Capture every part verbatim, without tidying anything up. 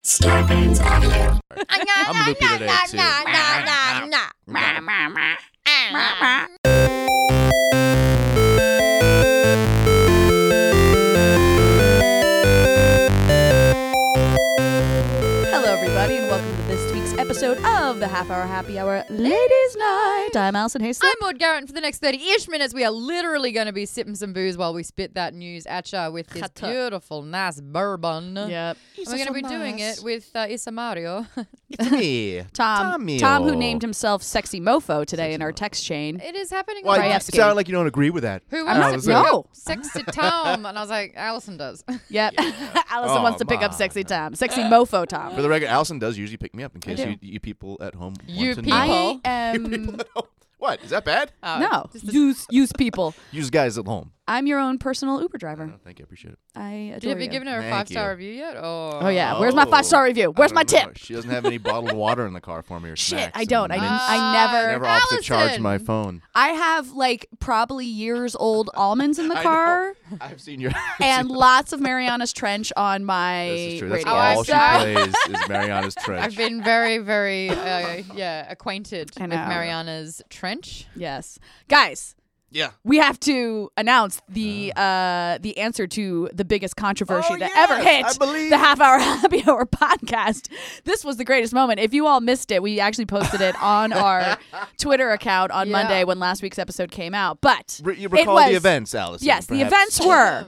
Scarpins Audio. I'm loopy today, too. Hello, everybody, and welcome to this week's episode of the Half Hour Happy Hour Ladies Night. I'm Alison Hastings. I'm Maud Garrett, and for the next thirty-ish minutes, we are literally going to be sipping some booze while we spit that news at ya with this Hata. beautiful, nice bourbon. Yep. And we're going to be doing it with uh, Issa Mario. It's me, Tom, Tommy. Tom, who named himself Sexy Mofo today in our text chain. It is happening. Well, right it now. Krajewski. sounded like you don't agree with that. Who I'm wants not- to pick no. up Sexy Tom? And I was like, Allison does. Yep. Allison Oh, wants to pick up my. Sexy Tom. Sexy Mofo Tom. For the record, Allison does usually pick me up in case do. you, you people at home You want to people. know. I You people am... at home. What? Is that bad? Oh, No. just a- Use, use people. Use guys at home. I'm your own personal Uber driver. Oh, thank you. I appreciate it. I Did you adore have you you. given her a Thank five-star you. review yet? Oh, Oh, yeah. Where's my five-star review? Where's I my don't know. tip? She doesn't have any bottled water in the car for me or Shit, snacks. I don't. I and didn't. mints. I never... Never opts to charge Allison. my phone. I have, like, probably years old almonds in the I car. know. I've seen your. And lots of Mariana's Trench on my This is true. That's radio. all Oh, she I'm plays is Mariana's Trench. I've been very, very, uh, yeah, acquainted I with know. Mariana's Trench. Yes. Guys, yeah. we have to announce the uh, the answer to the biggest controversy Oh, that yes, ever hit I believe- the Half Hour Happy Hour podcast. This was the greatest moment. If you all missed it, we actually posted it on our Twitter account on Yeah. Monday when last week's episode came out. But Re- you it recall was- the events, Allison? Yes, the perhaps? events were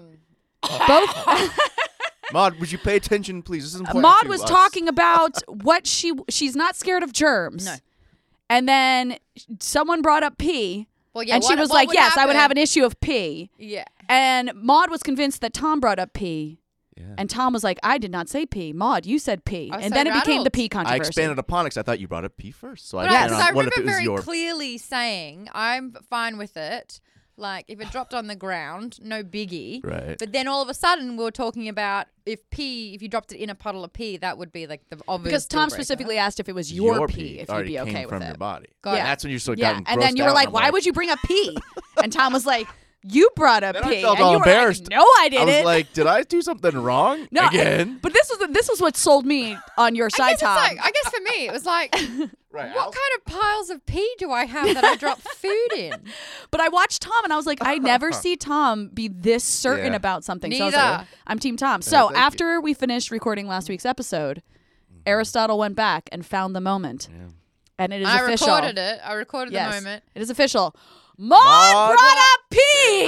both. Maud, would you pay attention, please? This is important Maud to was us. talking about what she she's not scared of germs. No. And then someone brought up pee. Well, yeah, and she what- was what like, would yes, I would happen- have an issue of pee. Yeah. And Maud was convinced that Tom brought up pee. Yeah. And Tom was like, I did not say pee. Maud, you said pee. I was And so then it became the rattled. pee I controversy. expanded upon it because I thought you brought up P first. So I But I, expanded because on I what if remember it was very your. clearly saying, I'm fine with it. Like, if it dropped on the ground, no biggie. Right. But then all of a sudden, we were talking about if pee, if you dropped it in a puddle of pee, that would be like the obvious. because deal Tom breaker. specifically asked if it was your, Your pee, if you'd already be okay came with from it. your body. Got yeah. it. That's when you sort of Yeah. got And then you were like, why would you bring up pee? And Tom was like, you brought up Then I pee. felt and all you were embarrassed. like, no, I I didn't. was like, did I do something wrong no, again? But this was the, this was what sold me on your I side, guess, it's Tom. like, I guess for me, it was like, Right. what kind of piles of pee do I have that I drop food in? But I watched Tom and I was like, I never see Tom be this certain Yeah. about something. So I was like, Neither. I'm Team Tom. So thank you. after we finished recording last week's episode, Aristotle went back and found the moment. Yeah. And it is I official. recorded it. I recorded Yes. the moment. It is official. Maud, Maud brought up pee.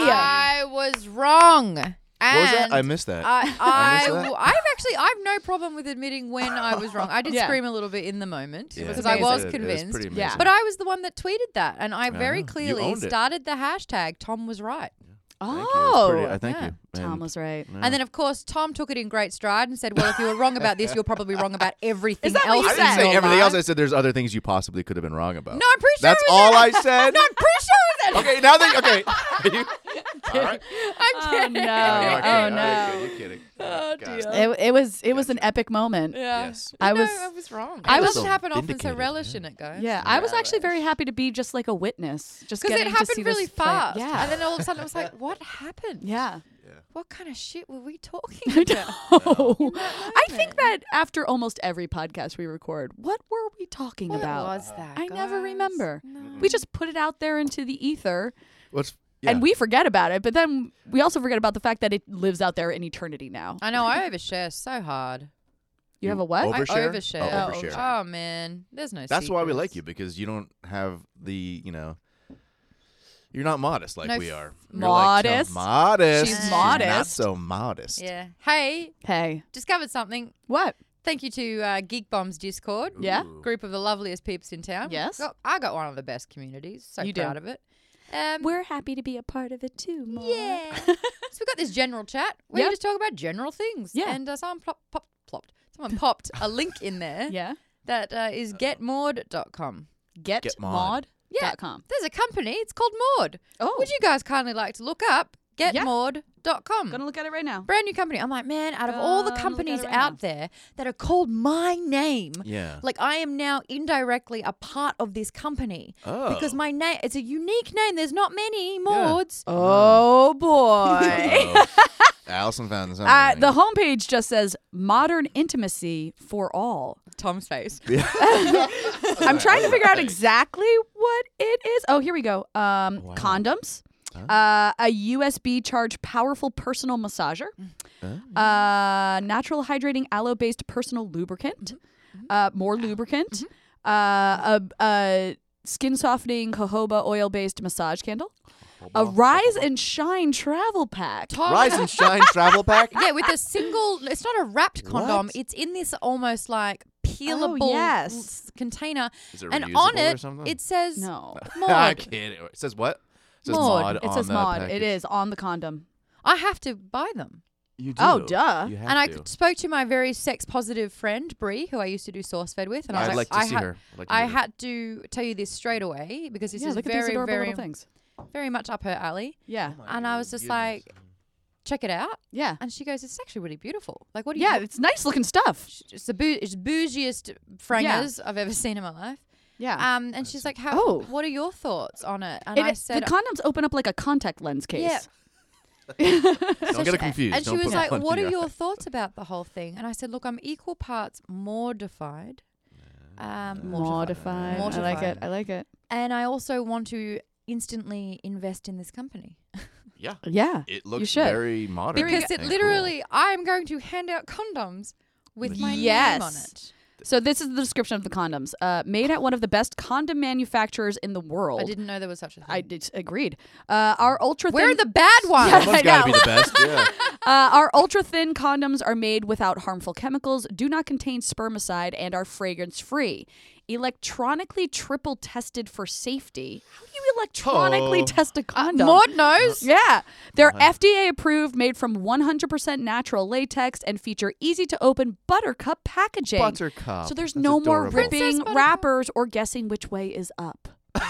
I was wrong. What was that? And I missed that. I, I missed I, that. I've actually, I've no problem with admitting when I was wrong. I did Yeah. scream a little bit in the moment Yeah. because It's I was amazing. It was convinced. pretty Yeah. amazing. But I was the one that tweeted that, and I I very know. You clearly owned it. started the hashtag Tom was right. Thank you. It was Oh. pretty- I thank yeah. you. Tom And- was right. yeah. And then, of course, Tom took it in great stride and said, well, if you were wrong about this, you're probably wrong about everything that what else you I in didn't said? say your everything life. else. I said there's other things you possibly could have been wrong about. No, I'm pretty sure That's it was all that. I said. No, I'm pretty sure it was that. Okay, now that okay. Are you, all right. I'm Oh kidding. no! Okay, Oh okay, no! You're kidding. Oh, God. dear. It, it was it was an epic moment. Yeah. Yes. I I was- was. I was wrong. I it was doesn't so happen often, so vindicated, relish yeah. in it, guys. Yeah, I was actually very happy to be just like a witness, just Because getting it to see happened really this play- fast. Yeah, And then all of a sudden, I was like, what happened? yeah. What kind of shit were we talking I about? know. I think that after almost every podcast we record, what were we talking What about? was that? I never guys? remember. No. We just put it out there into the ether, What's yeah. and we forget about it. But then we also forget about the fact that it lives out there in eternity now. I know, I overshare so hard. You have a what? over- I Overshare? overshare. Oh, overshare. Oh, man. There's no That's why we secrets. like you because you don't have the you know. You're not modest like No, we f- are. You're like, Modest? so modest. She's Not modest. so modest. Yeah. Hey, Hey, discovered something. what? Thank you to uh, Geek Bombs Discord. Yeah. Ooh. Group of the loveliest peeps in town. Yes. Got, I got one of the best communities. So You do. proud of it. Um, We're happy to be a part of it too. Maud. yeah. So we got this general chat where Yep. you just talk about general things. Yeah. And uh, someone plop, pop, plopped. Someone popped a link in there Yeah. that uh, is get maud dot com. Get, Get Maud. Maud. Yeah. Dot com. There's a company. It's called Maud. Oh. Would you guys kindly like to look up get Yeah. maude dot com. Gonna look at it right now. Brand new company. I'm like, man, out of all the Gonna look at companies it right out now. there that are called my name, Yeah. like I am now indirectly a part of this company Oh. because my name, it's a unique name. There's not many Maudes. Oh boy. Uh-oh. Allison found something. Uh, the homepage just says modern intimacy for all. Tom's face. I'm trying to figure out exactly what it is. Oh, here we go. Um, Wow. Condoms, Huh? uh, a U S B charged powerful personal massager, Oh. uh, natural hydrating aloe-based personal lubricant, uh, more lubricant, uh, a, a skin softening jojoba oil-based massage candle, a rise and shine travel pack. Tom, Rise and Shine travel pack. yeah, with a single, it's not a wrapped condom. What? It's in this almost like peelable Oh, yes. s- container. Is it And reusable on or it, something? it says No, I'm Maude. kidding. It says what? It says Maude. mod it on says the mod. package. It is on the condom. I have to buy them. You do. Oh, duh. You have And I to. spoke to my very sex positive friend Brie, who I used to do Source Fed with, and I was I'd like to I see had, her. I'd like to I meet her. had to tell you this straight away because this yeah, is look at these very, adorable very, little things. very much up her alley. Yeah, Oh my and I was just goodness. like, check it out. yeah, And she goes, it's actually really beautiful. Like, what do you? yeah. It's nice looking stuff. It's the bou- it's bougiest frangers I've ever seen in my life. Yeah. Um, and she's like, "How? Oh. What are your thoughts on it?" And It- I said, the condoms open up like a contact lens case. Yeah. Don't get it confused. And Don't she was put like, it on "What are your your eye. thoughts about the whole thing?" And I said, "Look, I'm equal parts mortified, um, Mortified. I like Mortified. it. I like it. and I also want to instantly invest in this company Yeah. Yeah. It looks should. very modern. because it and literally, I'm going to hand out condoms with my Yes. name on it." So this is the description of the condoms. Uh, made at one of the best condom manufacturers in the world. I didn't know there was such a thing. I did, agreed. Uh, our ultra Where are thin. the bad ones? Yeah. cool. Someone's I got to know. be the best. Yeah. Uh, our ultra thin condoms are made without harmful chemicals, do not contain spermicide, and are fragrance free. Electronically triple tested for safety. How do you electronically Oh. test a condom? Maud knows. Yeah. They're Uh-huh. F D A approved, made from one hundred percent natural latex, and feature easy to open buttercup packaging. Buttercup. So there's That's no more adorable. ripping Princess Buttercup. wrappers or guessing which way is up.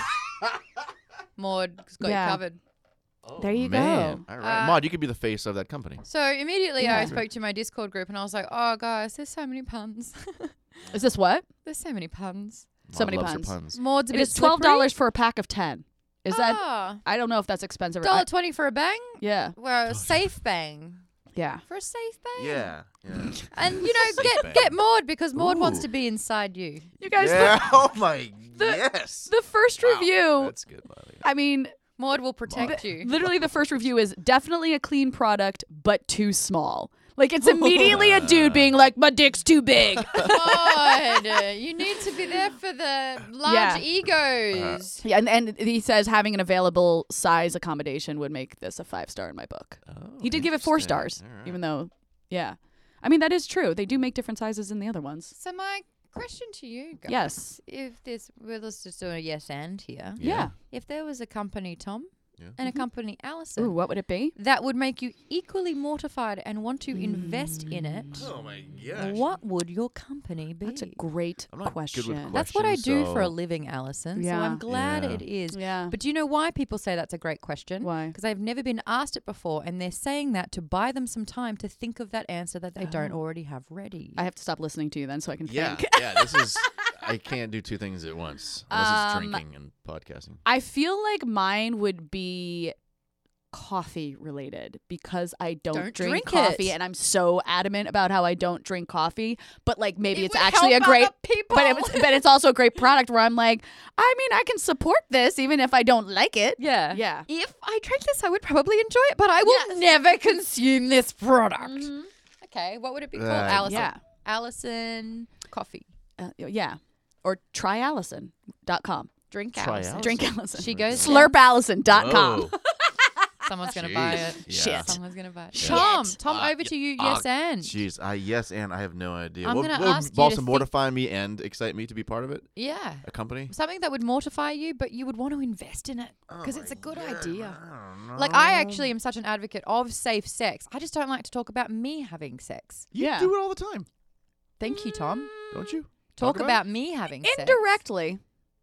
Maud's got Yeah. you covered. Oh, There you man. go. All right. Uh, Maud, you could be the face of that company. So immediately Yeah. I spoke to my Discord group and I was like, "Oh, guys, there's so many puns. Is this what? There's so many puns. So Maud many loves her puns. puns. Maud's a It bit is twelve slippery. dollars for a pack of ten. Is that? Ah, I don't know if that's expensive. or dollar I- twenty for a bang? Yeah. Well, a safe bang. Yeah. For a safe bang? Yeah. Yeah. And you know, Safe get bang. get Maud because Maud wants Ooh. to be inside you. You guys, yeah. Oh my. the- yes. the, the first Wow. review. That's good, Molly. I mean, Maud will protect Maud. you. literally the first review is definitely a clean product, but too small. Like it's immediately a dude being like, "My dick's too big." Maud, you need to be there for the large Yeah. egos. Yeah, and, and he says having an available size accommodation would make this a five star in my book. Oh, He did give it four interesting. stars, All right. even though, yeah. I mean, that is true. They do make different sizes than the other ones. So my question to you guys. Yes. If this, well, let's just do a yes and here. Yeah. If there was a company, Tom, Yeah. and a company, Allison, Ooh, what would it be? that would make you equally mortified and want to invest in it, Oh my gosh. what would your company be? That's a great I'm not good question. with That's what I do for a so- living, Allison. So Yeah. I'm glad Yeah. it is. Yeah. But do you know why people say that's a great question? Why? Because they've never been asked it before, and they're saying that to buy them some time to think of that answer that they don't Oh. already have ready. I have to stop listening to you then so I can Yeah. think. Yeah. This is. I can't do two things at once unless Um, it's drinking and podcasting. I feel like mine would be coffee related because I don't, Don't drink, drink coffee it. and I'm so adamant about how I don't drink coffee, but like maybe It it's would actually a help great other people. but it's but it's also a great product where I'm like, I mean, I can support this even if I don't like it. yeah. Yeah. If I drank this, I would probably enjoy it, but I will never consume this product. Okay, what would it be called? Uh, Allison. Yeah. Allison Coffee. Uh, yeah. Or try allison dot com. Drink Try Allison. Allison. Drink Allison. She goes slurp allison dot com. Whoa. Someone's going to buy Jeez. it. Yeah. Shit. Someone's going to buy it. Shit. Tom, Tom, Uh, over to you. uh, Yes, and. Jeez, I yes, and I have no idea. I'm what gonna what would ask you to also think- mortify me and excite me to be part of it? Yeah. A company? Something that would mortify you, but you would want to invest in it because Oh it's a my good God, idea. I don't Like, I know. actually am such an advocate of safe sex. I just don't like to talk about me having sex. You Yeah. do it all the time, Thank you, Tom. don't you? Talk about about me having sex. Indirectly.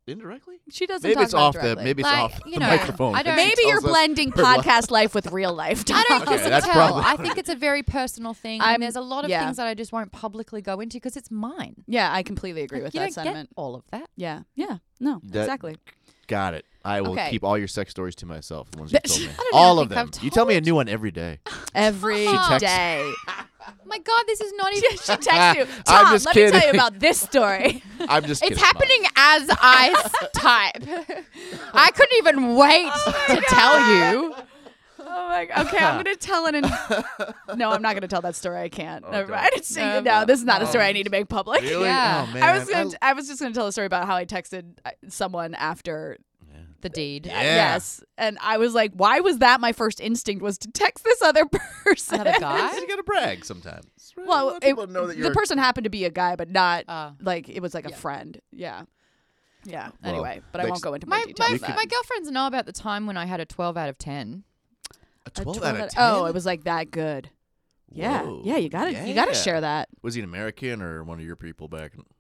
indirectly. She doesn't Maybe talk it's about off directly. the maybe it's Like, off you the know, microphone. I don't- She Maybe you're tells us blending her life. podcast life with real life. I don't Okay, think that's tell. probably- I think it's a very personal thing, I'm- and there's a lot of yeah. things that I just won't publicly go into because it's mine. Yeah, I completely agree Like, with you that don't sentiment. get all of that. Yeah, yeah, no, That- exactly. Got it. I will Okay. keep all your sex stories to myself. The ones you told me. I don't All even of think them. I've You tell me a told new one every day. Every She texts- day. My God, this is not even. she texts you. I'm Tom, just let me tell you kidding. about this story. I'm just kidding. It's happening as I type. I couldn't even wait to tell you. Oh my god. Okay, I'm gonna tell it. In... No, I'm not gonna tell that story. I can't. Oh, Never don't. mind. It's, No, no, this is not a no. story I need to make public. Really? Yeah. Oh, man. I was gonna. I- I was just gonna tell a story about how I texted uh, someone after. The deed. Yeah. Yes, and I was like, "Why was that?" My first instinct was to text this other person. Another guy? you gotta brag sometimes. A lot Well, of it, people know that the you're person happened to be a guy, but not Uh, like it was like a yeah. friend. Yeah, yeah. Well, Anyway, but I next- won't go into my more details. my, of that. my girlfriends know about the time when I had a twelve out of ten. a A twelve, twelve out of out- ten. Oh, it was like that good. Yeah, Whoa. yeah. You gotta, you gotta Yeah. share that. Was he an American or one of your people back? in-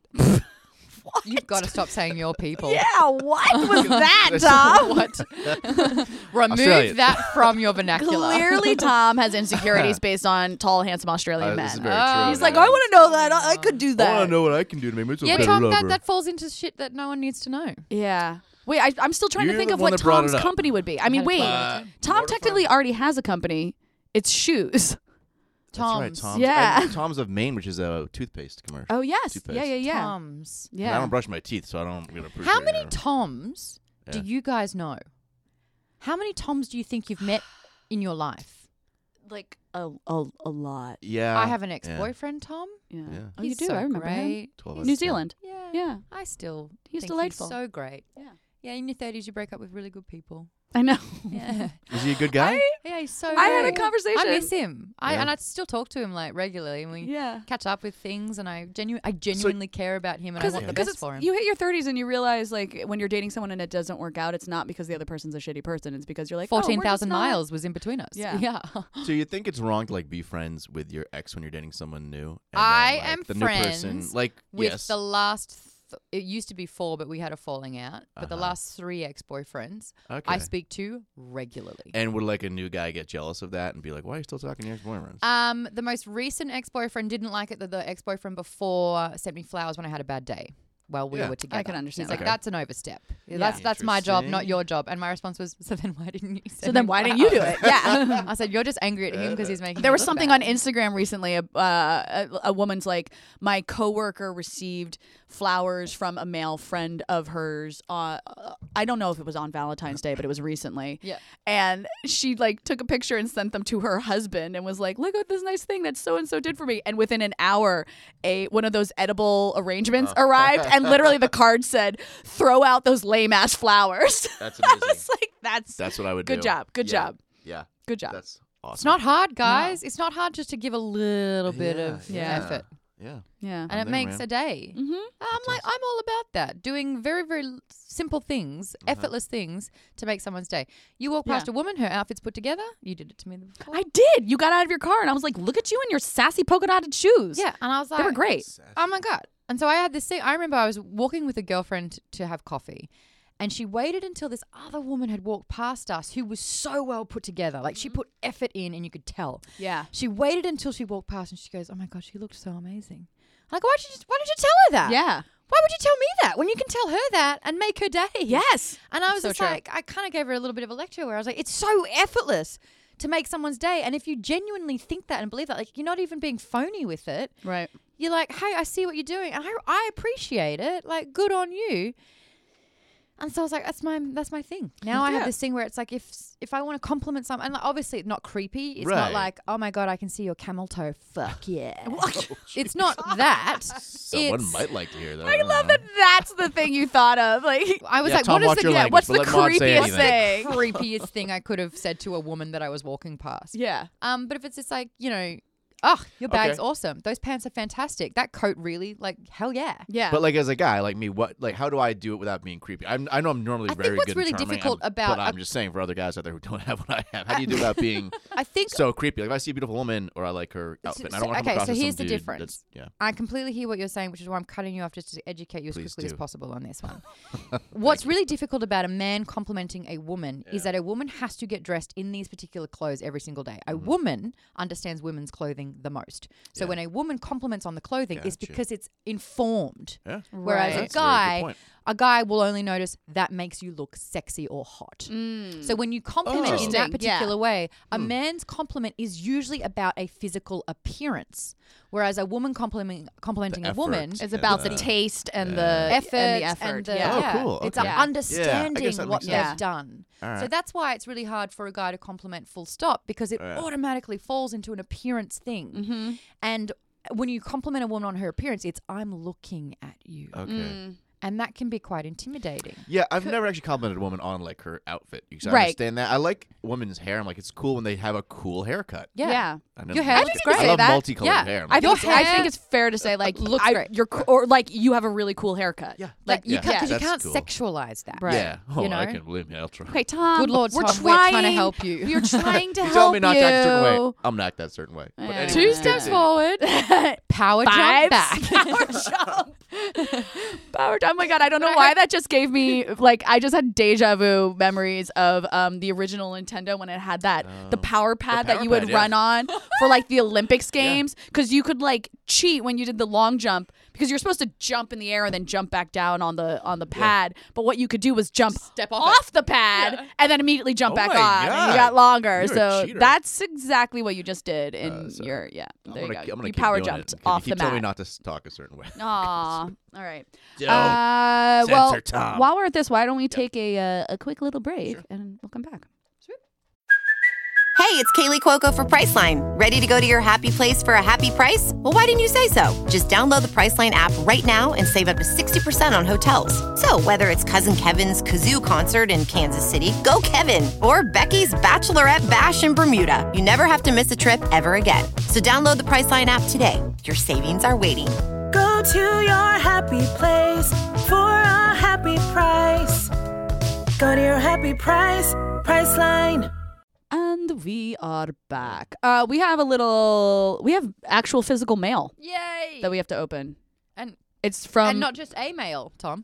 You've got to stop saying your people. Yeah, what was that, Tom? What? Remove Australian. that from your vernacular. Clearly, Tom has insecurities based on tall, handsome Australian Uh, men. this is very Oh, true. He's like, I want to know that. I, I could do that. I want to know what I can do to make myself Yeah, a better Tom, lover. that, that falls into shit that no one needs to know. Yeah. Wait, I, I'm still trying You're to think the of one what that brought Tom's it up. company would be. I mean, had a wait, twelve out Uh, of ten. Tom Mortified. technically already has a company. It's shoes. That's right, Tom's. Tom's. Yeah. and Tom's of Maine, which is a toothpaste commercial. Oh yes, Toothpaste. yeah, yeah, yeah, Tom's. And I yeah. don't brush my teeth, so I don't. I'm gonna appreciate How it, many you know. Toms do Yeah. you guys know? How many Toms do you think you've met in your life? Like a a, a lot. Yeah. I have an ex-boyfriend, Tom. Yeah. Yeah. Oh, you He's do. so I remember him. great. twelve out of New ten. Zealand. Yeah. Yeah. I still He's think delightful. He's so great. Yeah. Yeah, in your thirties, you break up with really good people. I know. Yeah. Is he a good guy? Yeah, he's so I had a great. conversation. I miss him. I Yeah. and I still talk to him like regularly, and we Yeah. catch up with things. And I genu- I genuinely care about him, and I Because want the because best for him. you hit your thirties and you realize like when you're dating someone and it doesn't work out, it's not because the other person's a shitty person. It's because you're like oh, we're Fourteen just thousand not- miles was in between us. Yeah. yeah. So you think it's wrong to like be friends with your ex when you're dating someone new? And I then, like, am the new person, friends like With yes. the last, th- it used to be four, but we had a falling out. But the Uh-huh. last three ex-boyfriends, okay. I speak to regularly. And would like a new guy get jealous of that and be like, "Why are you still talking to your ex-boyfriends?" Um, the most recent ex-boyfriend didn't like it that the ex-boyfriend before sent me flowers when I had a bad day. Well, we Yeah. were together. can understand He's like, that. that's an overstep. Yeah. That's that's my job, not Interesting. your job. And my response was, so then why didn't you? So send then me why didn't you do flowers?" it? Yeah. I said, you're just angry at him because he's making. There you was look something bad." on Instagram recently. Uh, a, a woman's like, my coworker received flowers from a male friend of hers. Uh, I don't know if it was on Valentine's Day, but it was recently. Yeah. And she like took a picture and sent them to her husband and was like, "Look at this nice thing that so and so did for me." And within an hour, a one of those edible arrangements arrived, and literally the card said, "Throw out those lame ass flowers." That's I amazing. was like, "That's That's what I would good do. job, good Yeah. job, Yeah. good job." That's awesome. It's not hard, guys. It's not hard just to give a little bit Yeah, of yeah. effort, Yeah. yeah. and I'm it there, makes man. a day. Mm-hmm. I'm like, I'm all about that. Doing very, very l- simple things, Uh-huh. effortless things to make someone's day. You walk past Yeah. a woman, her outfit's put together. You did it to me before. I did. You got out of your car, and I was like, "Look at you in your sassy polka dotted shoes." Yeah, and I was like, they were great. oh my God. And so I had this thing. I remember I was walking with a girlfriend to have coffee, and she waited until this other woman had walked past us who was so well put together. Like she put effort in, and you could tell. Yeah. She waited until she walked past, and she goes, "Oh my God, she looked so amazing." I'm like, why did you just, why did you tell her that? Yeah. Why would you tell me that when you can tell her that and make her day? Yes. And I was So just true. like, I kind of gave her a little bit of a lecture where I was like, it's so effortless to make someone's day. And if you genuinely think that and believe that, like you're not even being phony with it. Right. You're like, hey, I see what you're doing. And I, I appreciate it. Like, good on you. And so I was like, that's my that's my thing. Now I Yeah. have this thing where it's like, if if I want to compliment someone, and like, obviously it's not creepy. It's Right. not like, oh my God, I can see your camel toe. Fuck yeah. It's not that. Someone It's- might like to hear that. I love that. That's the thing you thought of. Like, I was Yeah, like, Tom, what is watch the your yeah, language, what's but the let Maud say creepiest anything. thing? creepiest thing I could have said to a woman that I was walking past? Yeah. Um, but if it's just like, you know, oh, your bag's Okay. awesome. Those pants are fantastic. That coat really, like, hell yeah. Yeah. But like as a guy like me, what like how do I do it without being creepy? I'm, I know I'm normally I think very what's good really and charming, difficult I'm- about But a- I'm just saying for other guys out there who don't have what I have, how do you do it without being I think so creepy? Like if I see a beautiful woman or I like her outfit, and I don't want to okay, come across so as some here's the dude difference. that's- Yeah. I completely hear what you're saying, which is why I'm cutting you off just to educate you as Please quickly as do. possible on this one. What's really difficult about a man complimenting a woman is that a woman has to get dressed in these particular clothes every single day. A woman understands women's clothing the most. So Yeah. when a woman compliments on the clothing, it's Gotcha. because it's informed. Yeah. Whereas Right. a That's a very good guy, point. a guy will only notice that makes you look sexy or hot. Mm. So when you compliment in that Interesting, particular yeah. way, a Hmm. man's compliment is usually about a physical appearance, whereas a woman complimenting complimenting The a woman effort. It's and about the the- taste and Yeah. the effort and the effort. the- yeah. Oh, yeah, cool. it's Okay. Yeah. Yeah, I understanding guess that what makes they've sense. done. All right. So that's why it's really hard for a guy to compliment full stop because it Yeah. automatically falls into an appearance thing. Mm-hmm. And when you compliment a woman on her appearance, it's I'm looking at you. Okay. Mm. And that can be quite intimidating. Yeah, I've never actually complimented a woman on like her outfit. Because I Right. understand that. I like women's hair. I'm like, it's cool when they have a cool haircut. Yeah. Yeah. I know Your I hair love- looks I great. love That- multicolored yeah. hair. I'm I like, think, Your I hair think it's fair to say like looks I, great. you're co- or like you have a really cool haircut. yeah. Like you Yeah. can't, 'cause you That's can't cool. sexualize that. Right. Yeah. Oh, You know? I can believe me. I'll try. Okay, Tom. Good Lord, we're Tom, trying, we're trying to help you. We're trying to You help tell me not to act a certain way. you. I'm gonna act that certain way. But Yeah. anyway, Two steps forward, power Fives. jump back. Power jump. Power jump. Oh my god, I don't know why that just gave me like I just had deja vu memories of um the original Nintendo when it had that the Oh. power pad The that you power would pad, yeah. run on for like the Olympics Yeah. games because you could like cheat when you did the long jump because you're supposed to jump in the air and then jump back down on the on the pad. But what you could do was jump Step off off, it. the pad Yeah. and then immediately jump Oh back my on and you God. got longer. You're a so cheater. that's exactly what you just did in Uh, so your yeah. I'm There gonna, you I'm go. gonna You keep power doing jumped it. off you keep the telling me mat. not to s- talk a certain way. Aw. All right. Don't Uh, well, censor Tom. while we're at this, why don't we take a uh, a quick little break Sure. and we'll come back. Hey, it's Kaylee Cuoco for Priceline. Ready to go to your happy place for a happy price? Well, why didn't you say so? Just download the Priceline app right now and save up to sixty percent on hotels. So whether it's Cousin Kevin's Kazoo concert in Kansas City, go Kevin, or Becky's Bachelorette Bash in Bermuda, you never have to miss a trip ever again. So download the Priceline app today. Your savings are waiting. Go to your happy place for a happy price. Go to your happy price, Priceline. And we are back. Uh, we have a little. We have actual physical mail Yay! that we have to open. and It's from and not just a male, Tom.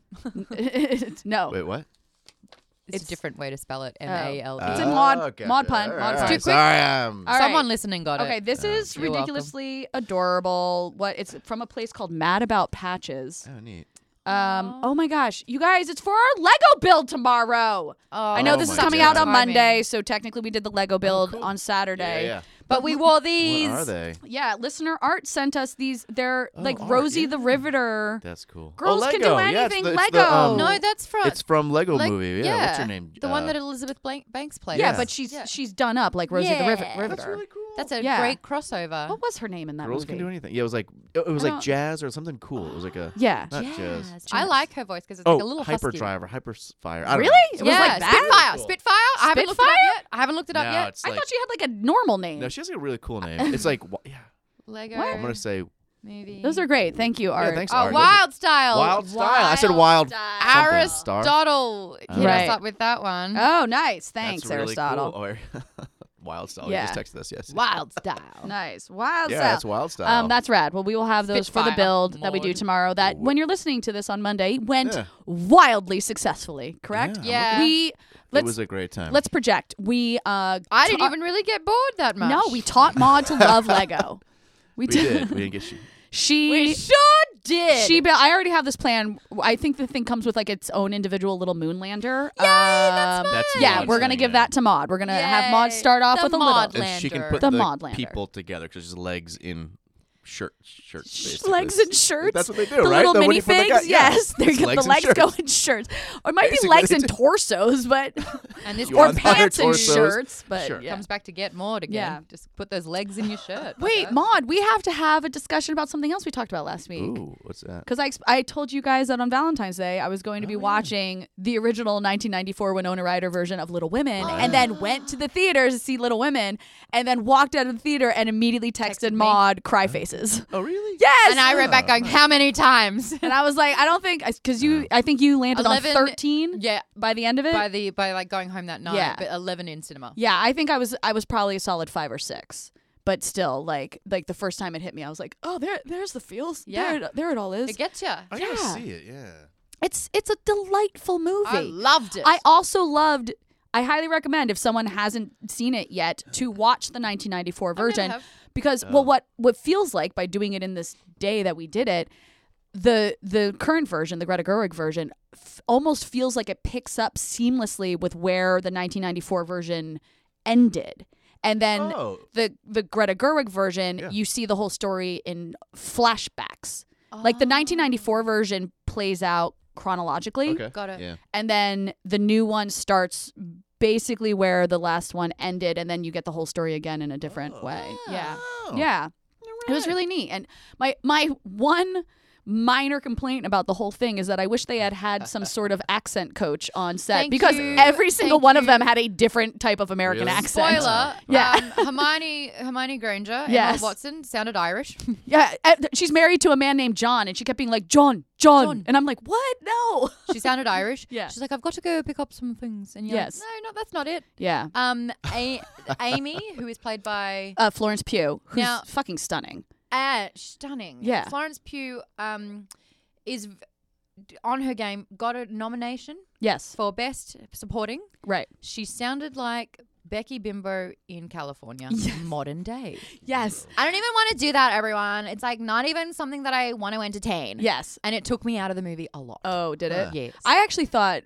no. Wait, what? It's, It's- a different way to spell it. M A L E. It's a mod- Oh, gotcha. mod pun, All mod right. pun. Too quick. Sorry, um, All right. Someone listening got Okay, it. this is You're welcome. ridiculously adorable. What it's from a place called Mad About Patches. Oh, neat. Um, oh my gosh, you guys, it's for our Lego build tomorrow. Oh, I know Oh this my is coming God. out on Timing. Monday, so technically we did the Lego build cool. on Saturday. Yeah, yeah. But we wore these. What are they? Yeah, listener Art sent us these. They're Oh, like art, Rosie yeah. the Riveter. That's cool. Girls oh, can Lego. do Yeah, it's anything the- it's Lego. the, um, No, that's from. it's from Lego like- movie. Yeah. What's her name? The one Uh, that Elizabeth Blank- Banks played. Yeah, Yeah. but she's Yeah. she's done up like Rosie the Riv- Yeah. Riveter. That's really cool. That's a Yeah. great crossover. What was her name in that Girls movie? can do anything. Yeah, it was like it was I like don't- jazz or something cool. It was like a Yeah. not Jazz. jazz. I Jazz. like her voice because it's Oh, like a little husky. hyperdrive or hyperfire. I don't Really? know. It was yeah, like that? Spitfire. Cool. Spitfire. I haven't looked it up Spitfire? yet. I haven't looked it up No, yet. it's I like thought she had like a normal name. no. She has a really cool name. It's like wa- yeah. Lego. What? I'm gonna say movie. Those are great. Thank you, Art. thanks, Oh, Art. Wild Style. Wild Style. I said wild something star. Aristotle. Hit Right. us up with that one. Oh, nice. Thanks, That's really Aristotle. Cool. Oh, Wild Style. Yeah. You just texted us. Yes. Wild Style. Nice. Wild Yeah, style. that's Wild Style. Um, that's rad. Well, we will have those for the Spitfire build that we do mod. tomorrow. That when you're listening to this on Monday went Yeah. wildly successfully. Correct? Yeah, Yeah. We it let's was a great time. let's project. We uh I didn't ta- even really get bored that much. no. We taught Maud to love Lego. We, we did. We didn't get you. She We sure did. She, built, I already have this plan. I think the thing comes with like its own individual little moon lander. Yay, that's Um, That's yeah, Maud's we're gonna thing, give yeah. that to Maud. We're gonna have Maud Yay. start off The with a Maud little. And she can Lander. put The the, Maud Lander. people together because just legs in shirt, shirts, Sh- basically. legs and shirts. That's what they do, the right? little The- when mini you put the figs. guy- yeah. Yes, they're It's the legs and legs go shirts. in shirts, or it might Basically, be legs they and do. torsos, but And this You or want other pants and torsos? shirts. But Sure. yeah. comes back to get more again. Yeah. Just put those legs in your shirt. Wait, fucker. Maud, we have to have a discussion about something else we talked about last week. Ooh, what's that? Because I, ex- I told you guys that on Valentine's Day I was going to be Oh, yeah. watching the original nineteen ninety-four Winona Ryder version of Little Women, Oh, and yeah. then went to the theater to see Little Women, and then walked out of the theater and immediately texted, Texted me. Maud cry faces. Oh, really? Yes, And I wrote back going, how many times? and I was like, I don't think because you, I think you landed eleven on thirteen. Yeah. By the end of it, By the by like going home that night. Yeah. But eleven in cinema. yeah, I think I was I was probably a solid five or six. But still, like like the first time it hit me, I was like, oh, there there's the feels. Yeah. there, it- there it all is. It gets you. I gotta Yeah. see it. Yeah. It's it's a delightful movie. I loved it. I also loved. I highly recommend if someone hasn't seen it yet to watch the nineteen ninety-four never version have. because well, what what feels like by doing it in this day that we did it, the the current version, the Greta Gerwig version, f- almost feels like it picks up seamlessly with where the nineteen ninety-four version ended. And then Oh. the the Greta Gerwig version, Yeah. you see the whole story in flashbacks. Like the nineteen ninety-four version plays out chronologically, Okay. Got it. Yeah. and then the new one starts basically where the last one ended, and then you get the whole story again in a different way. Yeah, Oh. yeah, it was really neat. And my my one minor complaint about the whole thing is that I wish they had had some sort of accent coach on set Thank because you. every single Thank one of you. them had a different type of American Really? accent. Spoiler. Yeah. Um, Hermione Hermione Granger, Yes. Emma Watson, sounded Irish. Yeah, uh, she's married to a man named John, and she kept being like, John, John. John. And I'm like, what? No. She sounded Irish. Yeah. She's like, I've got to go pick up some things. And you're Yes. like, no, no, that's not it. Yeah. Um, A- Amy, who is played by Uh, Florence Pugh, who's Now- fucking stunning. uh, stunning. Yeah. Florence Pugh um, is v- on her game, got a nomination Yes. for Best Supporting. Right. She sounded like Becky Bimbo in California, modern day. Yes. I don't even want to do that, everyone. It's like not even something that I want to entertain. Yes. And it took me out of the movie a lot. Oh, did it? Yes. I actually thought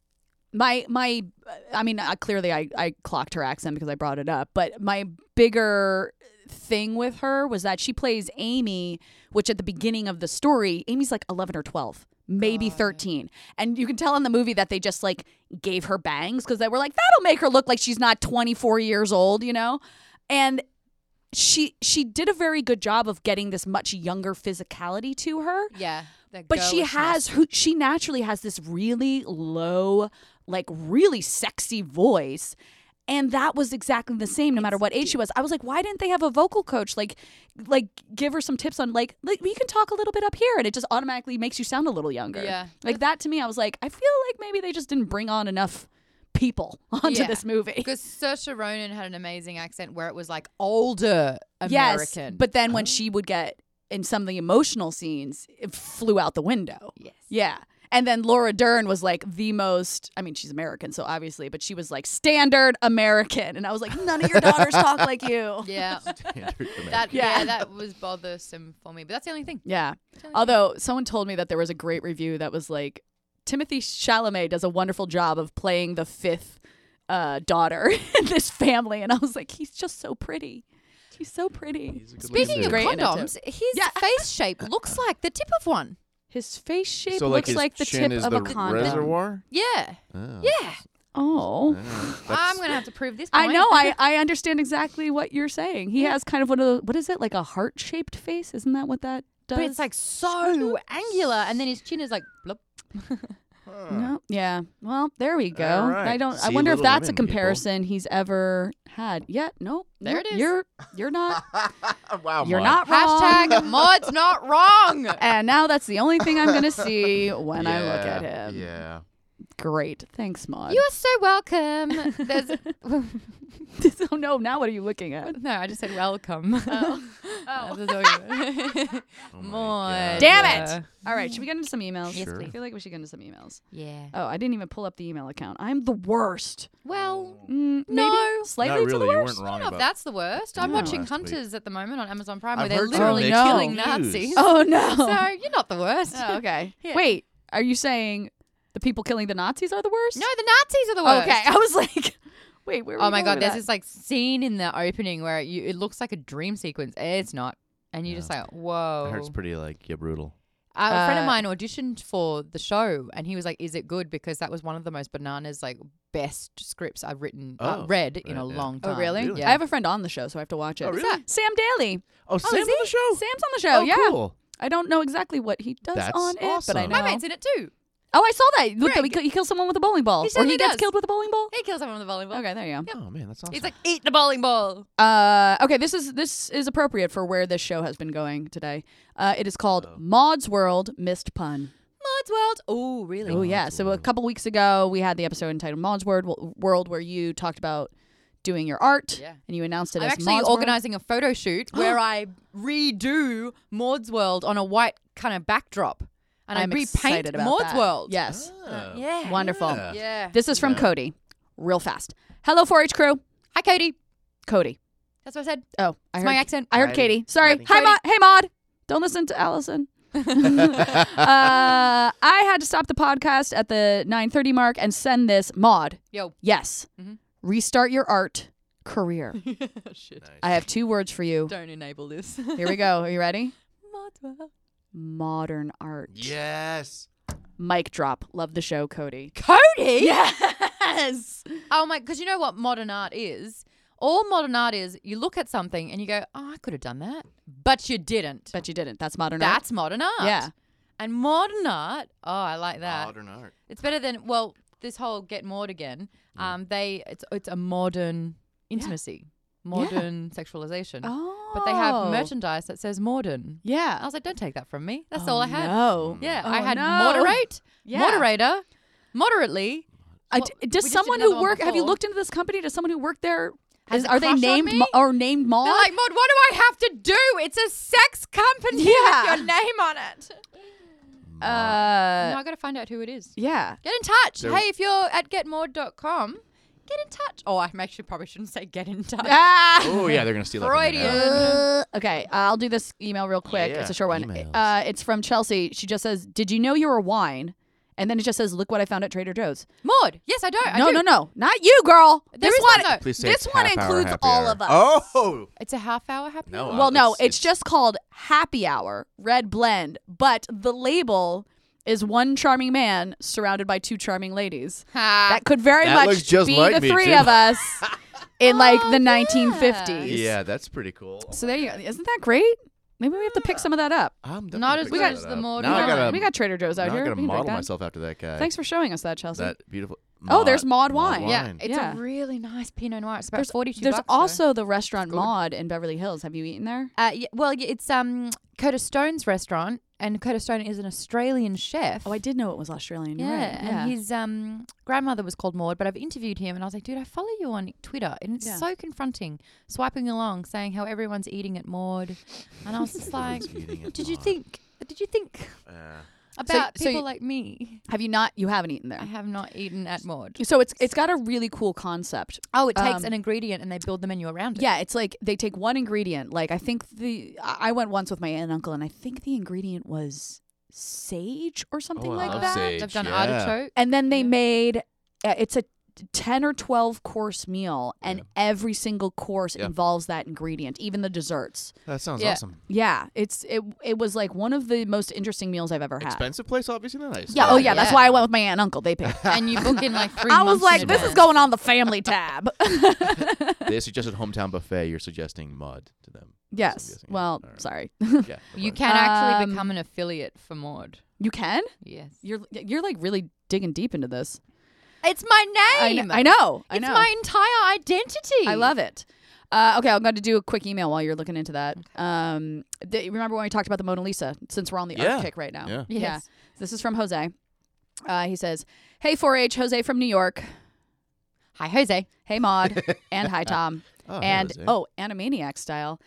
my my I mean uh, clearly I I clocked her accent because I brought it up, but my bigger thing with her was that she plays Amy, which at the beginning of the story, Amy's like eleven or twelve, maybe thirteen. And you can tell in the movie that they just like gave her bangs because they were like, that'll make her look like she's not twenty-four years old, you know? And she she did a very good job of getting this much younger physicality to her. Yeah. the But she girlishness. has who she naturally has this really low, like really sexy voice. And that was exactly the same no matter what age she was. I was like, why didn't they have a vocal coach? Like like give her some tips on like like you can talk a little bit up here and it just automatically makes you sound a little younger. Yeah. Like that to me, I was like, I feel like maybe they just didn't bring on enough people onto Yeah. this movie. Because Saoirse Ronan had an amazing accent where it was like older American. Yes. But then when she would get in some of the emotional scenes, it flew out the window. Yes. Yeah. And then Laura Dern was like the most, I mean, she's American, so obviously, but she was like standard American. And I was like, none of your daughters talk like you. Yeah. Standard American. That yeah. Yeah. that was bothersome for me. But that's the only thing. Yeah. That's the only Although someone told me that there was a great review that was like, Timothy Chalamet does a wonderful job of playing the fifth uh, daughter in this family. And I was like, he's just so pretty. He's so pretty. He's a good Speaking of looking Great in it, too. condoms, his Yeah. face shape looks like the tip of one. His face shape So looks his like the chin tip is of the a condom. reservoir. Yeah. Oh. Yeah. Oh. That's- I'm going to have to prove this I point. know. I, I understand exactly what you're saying. He has kind of one of the, what is it, like a heart-shaped face? Isn't that what that does? But it's like so angular. And then his chin is like, blop. No, yeah. Well, there we go. All right. I don't. I See, wonder if Little that's a Women, people. comparison he's ever had. Yeah. Nope. There nope, it is. You're you're not. wow. You're Maud. not wrong. Hashtag Maud's not wrong. And now that's the only thing I'm gonna see when I look at Yeah, him. Yeah. Great. Thanks, Maud. You are so welcome. There's oh no. Now what are you looking at? no, I just said welcome. Oh. oh. Oh my Maud. God. Damn Yeah. it! All right. Should we get into some emails? Yes, Sure. I feel like we should get into some emails. Yeah. Oh, I didn't even pull up the email account. I'm the worst. Well, Mm, No. maybe slightly Not to really. the You worst. weren't wrong I don't know if about. that's the worst. I'm No. watching Last week. Hunters at the moment on Amazon Prime I've where they're heard some literally mixed killing reviews. Nazis. Oh no. So you're not the worst. Oh, okay. Yeah. Wait, are you saying the people killing the Nazis are the worst? No, the Nazis are the worst. Okay, I was like, wait, where? Were Oh we my going god, with there's that? this like scene in the opening where you, it looks like a dream sequence. It's not. and you Yeah. just like, whoa. I heard it's pretty like yeah brutal. Uh, a friend of Uh, mine auditioned for the show, and he was like, "Is it good?" Because that was one of the most bananas, like best scripts I've written, uh, Oh, read in right, a yeah. long Oh, time. really? Really? I have a friend on the show, so I have to watch it. Oh, Who's really? that? Sam Daly. Oh, Sam's is on the show. Sam's on the show. Oh, yeah. cool. I don't know exactly what he does That's on it, but I awesome. know. My mate's in it too. Oh, I saw that. Look, Greg. he, he kills someone with a bowling ball, He or certainly he gets does. killed with a bowling ball. He kills someone with a volleyball. Okay, there you go. Oh man, that's awesome. He's like, eat the bowling ball. Uh, okay, this is this is appropriate for where this show has been going today. Uh, it is called Oh. Maud's World Missed Pun. Maud's World. Oh, really? Oh Maud's yeah. So a World. couple weeks ago, we had the episode entitled Maud's World, World, where you talked about doing your art, Yeah. and you announced it I'm as actually Maud's World. organizing a photo shoot where I redo Maud's World on a white kind of backdrop. And I'm I repaint excited about Maud's that. World. Yes, Ah. Yeah. wonderful. Yeah. Yeah. This is from Yeah. Cody. Real fast. Hello, four H crew. Hi, Cody. Cody. That's what I said. Oh, I It's heard. my accent. I heard Hiding. Katie. Sorry. Hiding. Hi, Cody. Maud. Hey, Maud. Don't listen to Allison. uh, I had to stop the podcast at the nine thirty mark and send this. Maud. Yo. Yes. Mhm. Restart your art career. Shit. Nice. I have two words for you. Don't enable this. Here we go. Are you ready? Maud's World. Modern art. Yes. Mic drop. Love the show, Cody. Cody? Yes. Oh my, because you know what modern art is? All modern art is you look at something and you go, oh, I could have done that. But you didn't. Bet you didn't. That's modern That's modern art. art. Yeah. And modern art, oh, I like that. Modern art. It's better than, well, this whole Get Maud again. Um, they it's it's a modern intimacy, modern sexualization. Oh. But they have merchandise that says modern. Yeah. I was like, don't take that from me. That's Oh, all I had. No. Yeah, Oh, I had no. moderate, Yeah. moderator, moderately. I Well, d- we does just did someone another who one work? Have you before. looked into this company? Does someone who work there? Has Is, a are they crush on named me? Mo- or named Maud? They're like, Maud, what do I have to do? It's a sex company Yeah. with your name on it. uh, no, I got to find out who it is. yeah. Get in touch. So- hey, if you're at get maud dot com, get in touch. Oh, I actually probably shouldn't say get in touch. Ah. Oh yeah, they're gonna steal that from you now. Freudian. Uh, okay, I'll do this email real quick. Yeah, It's a short one. emails. Uh, it's from Chelsea. She just says, "Did you know you were wine?" And then it just says, "Look what I found at Trader Joe's." Maud. Yes, I don't. I no, do. no, no, not you, girl. There this is one, one, though. Please say this it's one half hour, includes happy all hour. of us. Oh. It's a half hour happy No, hour? Well, no, it's- it's, it's- just called Happy Hour Red Blend, but the label is one charming man surrounded by two charming ladies. Ha. That could very That much looks just be like the me, three too. of us in like Oh, the yeah. nineteen fifties. Yeah, that's pretty cool. So there you go. Isn't that great? Maybe we have to pick some of that up. I'm Not definitely as picking good that as the up. Maud Now I wine. gotta, we got Trader Joe's out now here. I gotta We can break model that. myself after that guy. Thanks for showing us that, Chelsea. That beautiful. Oh, there's Maud- Maud wine. Yeah, wine. it's Yeah. a really nice Pinot Noir. It's about There's, forty-two there's bucks. though. also the restaurant good. Maud in Beverly Hills. Have you eaten there? Uh, yeah, well, yeah, it's um Curtis Stone's restaurant, and Curtis Stone is an Australian chef. Oh, I did know it was Australian. You're Yeah, right. and his um grandmother was called Maud, but I've interviewed him, and I was like, dude, I follow you on Twitter, and it's Yeah. so confronting, swiping along, saying how everyone's eating at Maud, and I was just like, Everyone's eating at did you Maud. think? Did you think Uh, about so people you- like me? Have you not? You haven't eaten there. I have not eaten at Maud. So it's it's got a really cool concept. Oh, it takes Um, an ingredient and they build the menu around it. Yeah, it's like they take one ingredient. Like I think the I I went once with my aunt and uncle, and I think the ingredient was sage or something Oh, I like love that. sage. They've done yeah. artichoke. And then they Yeah. made uh, it's a ten or twelve course meal, and Yeah. every single course Yeah. involves that ingredient, even the desserts. That sounds Yeah. awesome. Yeah, it's it it was like one of the most interesting meals I've ever had. Expensive place, obviously. Not nice. Yeah, oh yeah, that's Yeah. why I went with my aunt and uncle. They paid. And you book in like three I was months like, in this is advance. going on the family tab. They suggested hometown buffet. You're suggesting mud to them. Yes. guessing. Well, All right. sorry. Yeah. You of course. can actually Um, become an affiliate for Maud. You can? Yes. You're you're like really digging deep into this. It's my I, name. kn- I know. I It's know. my entire identity. I love it. Uh, okay, I'm going to do a quick email while you're looking into that. Um, th- remember when we talked about the Mona Lisa? Since we're on the Yeah. art kick right now. Yeah. Yeah. Yes. This is from Jose. Uh, he says, "Hey, four H, Jose from New York. Hi, Jose. Hey, Maud, and hi, Tom, Oh, hey, and Jose. oh, Animaniac style.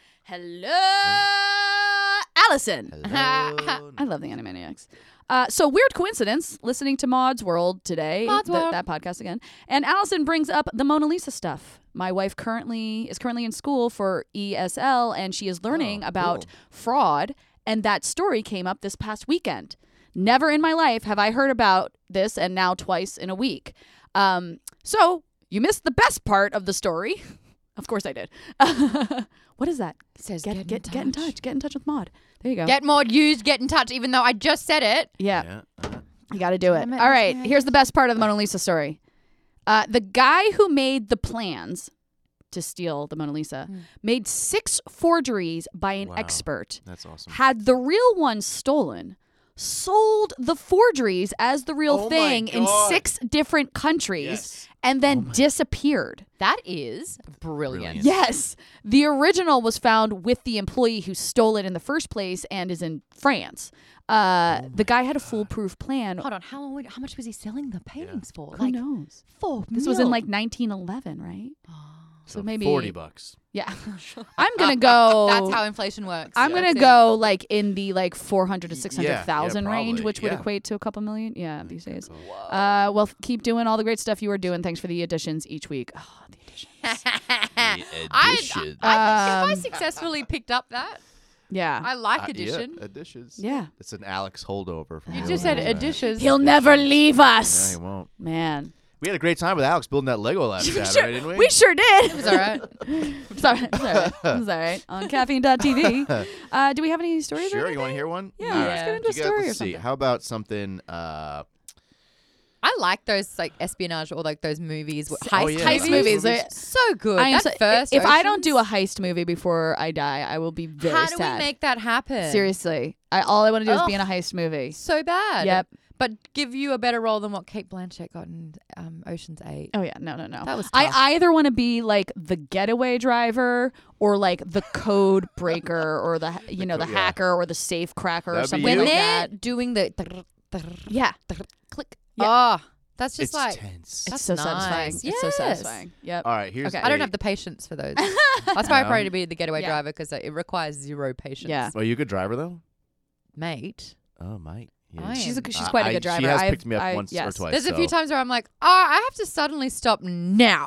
Hello, Allison. Hello. I love the Animaniacs. Uh, so weird coincidence, listening to Maud's World today, Maud's th- World. that podcast again, and Allison brings up the Mona Lisa stuff. My wife currently is currently in school for E S L, and she is learning Oh, about cool. fraud, and that story came up this past weekend. Never in my life have I heard about this, and now twice in a week. Um, so you missed the best part of the story. Of course I did. What is that? It says Get get, get in get in touch. touch. Get in touch with Maud. There you go. Get Maud used, get in touch, even though I just said it. yeah. Yeah. Uh, You got to do it. Damn it, All right. okay. Here's the best part of the Mona Lisa story. Uh, the guy who made the plans to steal the Mona Lisa Mm. made six forgeries by an Wow. expert, That's awesome. had the real one stolen, sold the forgeries as the real Oh my thing in God. six different countries, Yes. and then disappeared. That is brilliant. Brilliant. Yes. The original was found with the employee who stole it in the first place and is in France. Uh, Oh the guy had a foolproof plan. Hold on, how long? How much was he selling the paintings for? Who like knows? four. This was in mil. like nineteen eleven, right? So, maybe forty bucks. Yeah. I'm gonna go. That's how inflation works. I'm gonna That's it. go like in the like four hundred to Y- six yeah, yeah, hundred thousand range, probably, which would yeah. equate to a couple million. Yeah, these days. Uh, well, keep doing all the great stuff you are doing. Thanks for the additions each week. Oh, the additions. I, Edition. I, I, Um, if I successfully picked up that, Yeah. I like Uh, yeah, addition. additions. Yeah. It's an Alex holdover from You the just old said days. additions. He'll never leave Yeah, us, he won't. man. We had a great time with Alex building that Lego last We Saturday, sure, didn't we? we sure did. It's all right. It's all right. It's all right. It's all right. On caffeine dot t v. Uh, do we have any stories? or Sure, you anything? want to hear one? Yeah, All let's right. get into a You guys- story or let's see. something. How about something? Uh, I like those like espionage or like those movies, Oh, heist, yeah, Heist the movies. movies. are- So good. I am that so, first if I don't do a Oceans, heist movie before I die, I will be very how do sad. we make that happen? Seriously, I all I want to do is be in a Ugh. heist movie. So bad. Yep. But give you a better role than what Kate Blanchett got in um, Ocean's Eight. Oh yeah, no, no, no. That was I tough. either want to be like the getaway driver or like the code breaker or the you know co- the yeah. hacker or the safe cracker or That'd be something When you. like they're that. doing the thr- thr- Yeah, thr- click. Yeah. Oh, that's just it's like tense. it's That's so satisfying. nice. It's so Yes. satisfying. Yep. All right, here's. Okay. I don't a- have the patience for those. That's why I No? probably to be the getaway Yeah. driver because it requires zero patience. Yeah. Are you a good driver though? Mate. Oh, mate. I She's a, am- she's Uh, quite a I- good driver. She has I've- picked me up I- once yes. or twice. There's a few so- times where I'm like, oh, I have to suddenly stop now.